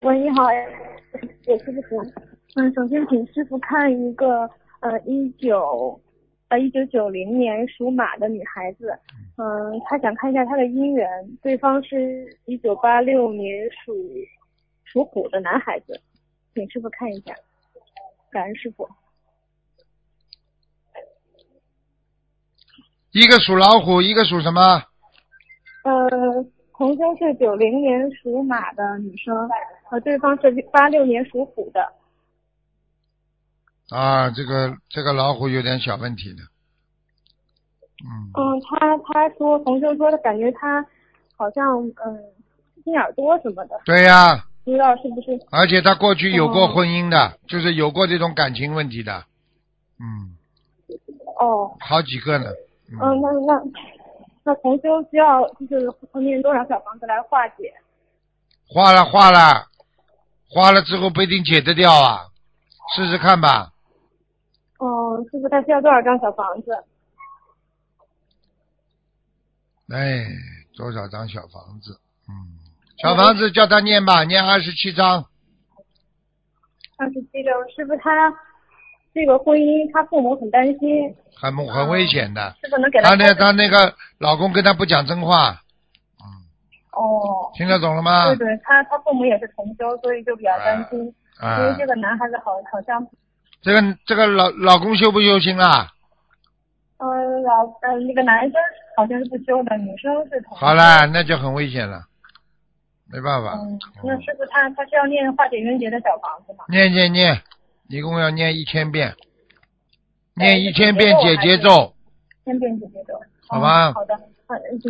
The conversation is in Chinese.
喂，你好，我是师傅。首先请师傅看一个1990年属马的女孩子。她想看一下她的姻缘，对方是1986年属虎的男孩子，请师傅看一下。感恩师傅。 一个属老虎，一个属什么？ 同修是90年属马的女生，对方是86年属虎的。 啊，这个老虎有点小问题的。 他说，同修说他感觉他好像心眼多什么的。 对呀。 不知道是不是。 而且他过去有过婚姻的，就是有过这种感情问题的。好几个呢。 那同修需要就是念多少小房子来化解？ 化了之后不一定解得掉啊，试试看吧。 师傅他需要多少张小房子？ 多少张小房子？小房子叫他念吧，念27章。 27章，师傅他这个婚姻，他父母很担心， 很危险的。 师傅能给他那个老公跟他不讲真话。听得懂了吗？ 对，他父母也是同修，所以就比较担心。因为这个男孩子好像。 这个老公修不修心啦？ 那个男生好像是不修的，女生是同修。 好了，那就很危险了，没办法。 那师傅他是要念化解冤结的小房子吗？ 念，一共要念1000遍，念1000遍解结咒。 1000遍解结咒。 好吧。 好的。